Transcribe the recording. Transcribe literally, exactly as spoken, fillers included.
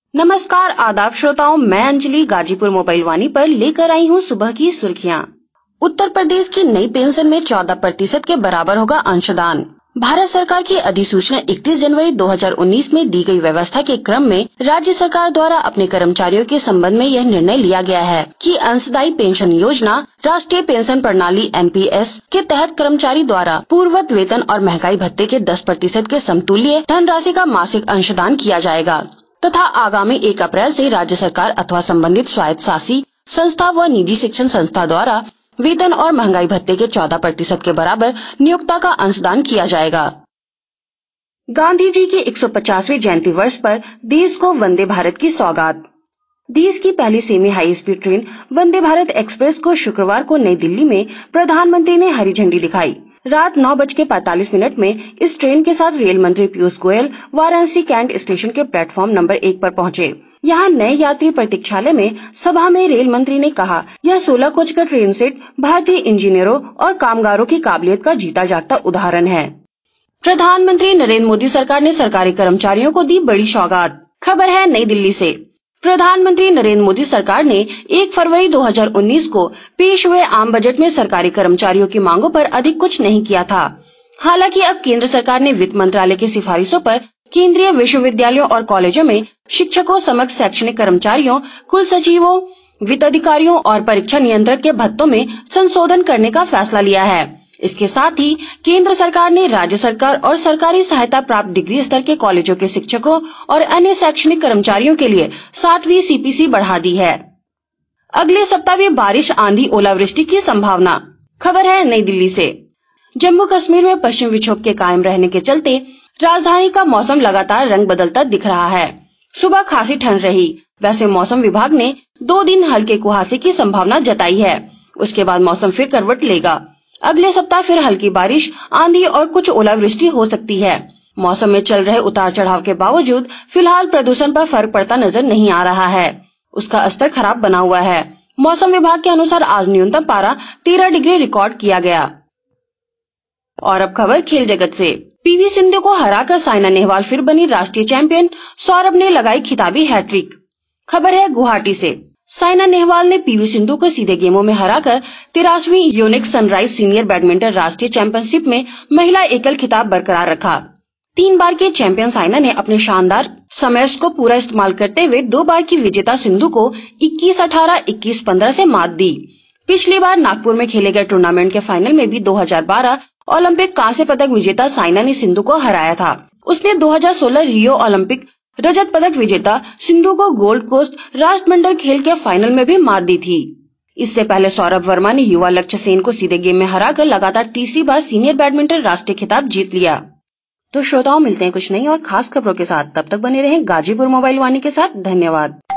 नमस्कार आदाब श्रोताओं, मैं अंजलि गाजीपुर मोबाइल वाणी पर लेकर आई हूँ सुबह की सुर्खियाँ। उत्तर प्रदेश की नई पेंशन में चौदह प्रतिशत के बराबर होगा अंशदान। भारत सरकार की अधिसूचना इकतीस जनवरी दो हज़ार उन्नीस में दी गई व्यवस्था के क्रम में राज्य सरकार द्वारा अपने कर्मचारियों के संबंध में यह निर्णय लिया गया है कि अंशदायी पेंशन योजना राष्ट्रीय पेंशन प्रणाली एन पी एस के तहत कर्मचारी द्वारा पूर्ववत वेतन और महंगाई भत्ते के दस प्रतिशत के समतुल्य धनराशि का मासिक अंशदान किया जाएगा तथा आगामी एक अप्रैल से राज्य सरकार अथवा संबंधित स्वायत्त शासी संस्था व निजी शिक्षण संस्था द्वारा वेतन और महंगाई भत्ते के चौदह प्रतिशत के बराबर नियोक्ता का अंशदान किया जाएगा। गांधी जी के एक सौ पचासवीं जयंती वर्ष पर देश को वंदे भारत की सौगात। देश की पहली semi high speed train Vande Bharat express को शुक्रवार को नई दिल्ली में प्रधानमंत्री ने हरी झंडी दिखाई। रात नौ बज के पैंतालीस मिनट में इस ट्रेन के साथ रेल मंत्री पीयूष गोयल वाराणसी कैंट स्टेशन के प्लेटफॉर्म नंबर एक पर पहुंचे। यहाँ नए यात्री प्रतीक्षालय में सभा में रेल मंत्री ने कहा, यह सोलह कोच का ट्रेन सेट भारतीय इंजीनियरों और कामगारों की काबिलियत का जीता जागता उदाहरण है। प्रधानमंत्री नरेंद्र मोदी सरकार ने सरकारी कर्मचारियों को दी बड़ी सौगात। खबर है नई दिल्ली से। प्रधानमंत्री नरेंद्र मोदी सरकार ने एक फरवरी दो हज़ार उन्नीस को पेश हुए आम बजट में सरकारी कर्मचारियों की मांगों पर अधिक कुछ नहीं किया था। हालांकि अब केंद्र सरकार ने वित्त मंत्रालय की सिफारिशों पर केंद्रीय विश्वविद्यालयों और कॉलेजों में शिक्षकों समस्त शैक्षणिक कर्मचारियों, कुल सचिवों, वित्त अधिकारियों और परीक्षा नियंत्रक के भत्तों में संशोधन करने का फैसला लिया है। इसके साथ ही केंद्र सरकार ने राज्य सरकार और सरकारी सहायता प्राप्त डिग्री स्तर के कॉलेजों के शिक्षकों और अन्य शैक्षणिक कर्मचारियों के लिए सातवीं सी पी सी बढ़ा दी है। अगले सप्ताह भी बारिश, आंधी, ओलावृष्टि की संभावना। खबर है नई दिल्ली से। जम्मू कश्मीर में पश्चिम विक्षोभ के कायम रहने के चलते राजधानी का मौसम लगातार रंग बदलता दिख रहा है। सुबह खासी ठंड रही। वैसे मौसम विभाग ने दो दिन हल्के कुहासे की संभावना जताई है। उसके बाद मौसम फिर करवट लेगा। अगले सप्ताह फिर हल्की बारिश, आंधी और कुछ ओलावृष्टि हो सकती है। मौसम में चल रहे उतार चढ़ाव के बावजूद फिलहाल प्रदूषण पर फर्क पड़ता नजर नहीं आ रहा है। उसका स्तर खराब बना हुआ है। मौसम विभाग के अनुसार आज न्यूनतम पारा तेरह डिग्री रिकॉर्ड किया गया। और अब खबर खेल जगत से। पीवी सिंधु को हराकर साइना नेहवाल फिर बनी राष्ट्रीय चैंपियन। सौरभ ने लगाई खिताबी हैट्रिक। खबर है गुवाहाटी से। साइना नेहवाल ने पीवी सिंधु को सीधे गेमों में हराकर तिरासवीं योनिक्स सनराइज सीनियर बैडमिंटन राष्ट्रीय चैंपियनशिप में महिला एकल खिताब बरकरार रखा। तीन बार की चैंपियन साइना ने अपने शानदार समय को पूरा इस्तेमाल करते हुए दो बार की विजेता सिंधु को इक्कीस अठारह, इक्कीस पंद्रह से मात दी। पिछली बार नागपुर में खेले गए टूर्नामेंट के फाइनल में भी दो हज़ार बारह ओलंपिक कांस्य पदक विजेता साइना ने सिंधु को हराया था। उसने दो हज़ार सोलह रियो ओलंपिक रजत पदक विजेता सिंधु को गोल्ड कोस्ट राष्ट्रमंडल खेल के फाइनल में भी मात दी थी। इससे पहले सौरभ वर्मा ने युवा लक्ष्य सेन को सीधे गेम में हराकर लगातार तीसरी बार सीनियर बैडमिंटन राष्ट्रीय खिताब जीत लिया। तो श्रोताओं, मिलते हैं कुछ नई और खास खबरों के साथ। तब तक बने रहें गाजीपुर मोबाइल वाणी के साथ। धन्यवाद।